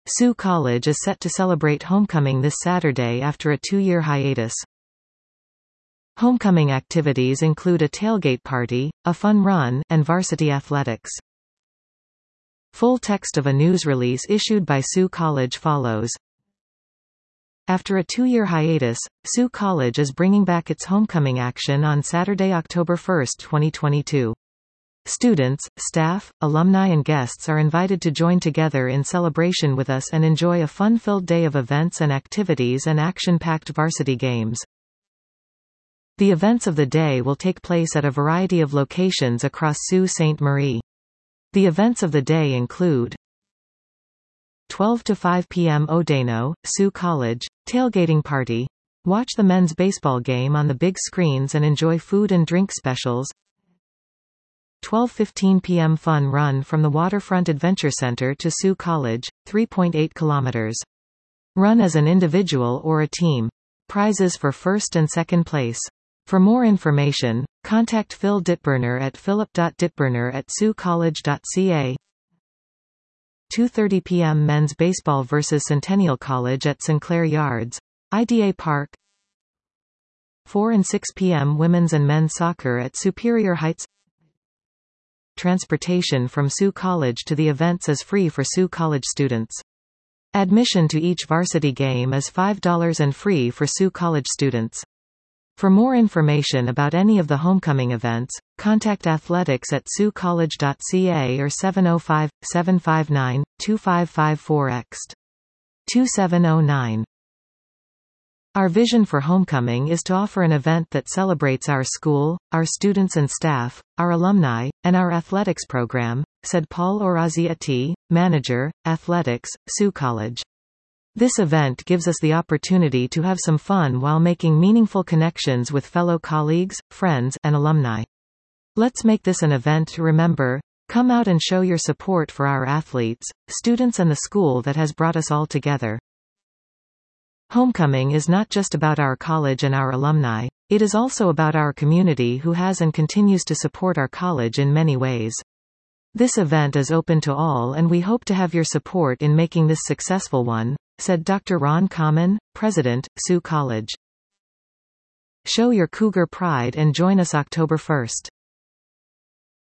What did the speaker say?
Sioux College is set to celebrate homecoming this Saturday after a 2-year hiatus. Homecoming activities include a tailgate party, a fun run, and varsity athletics. Full text of a news release issued by Sioux College follows. After a 2-year hiatus, Sioux College is bringing back its homecoming action on Saturday, October 1, 2022. Students, staff, alumni and guests are invited to join together in celebration with us and enjoy a fun-filled day of events and activities and action-packed varsity games. The events of the day will take place at a variety of locations across Sault Ste. Marie. The events of the day include 12 to 5 p.m. Odeno, Sioux College, tailgating party. Watch the men's baseball game on the big screens and enjoy food and drink specials. 12:15 p.m. Fun run from the Waterfront Adventure Center to Sioux College, 3.8 kilometers. Run as an individual or a team. Prizes for first and second place. For more information, contact Phil Ditburner at philip.ditburner@siouxcollege.ca. 2:30 p.m. Men's Baseball vs Centennial College at Sinclair Yards, IDA Park. 4 and 6 p.m. Women's and Men's Soccer at Superior Heights. Transportation from Sioux College to the events is free for Sioux College students. Admission to each varsity game is $5 and free for Sioux College students. For more information about any of the homecoming events, contact athletics at siouxcollege.ca or 705-759-2554 2709. Our vision for homecoming is to offer an event that celebrates our school, our students and staff, our alumni, and our athletics program, said Paul Oraziati, Manager, Athletics, Sioux College. This event gives us the opportunity to have some fun while making meaningful connections with fellow colleagues, friends, and alumni. Let's make this an event to remember. Come out and show your support for our athletes, students and the school that has brought us all together. Homecoming is not just about our college and our alumni, it is also about our community who has and continues to support our college in many ways. This event is open to all and we hope to have your support in making this successful one, said Dr. Ron Common, President, Sioux College. Show your Cougar pride and join us October 1.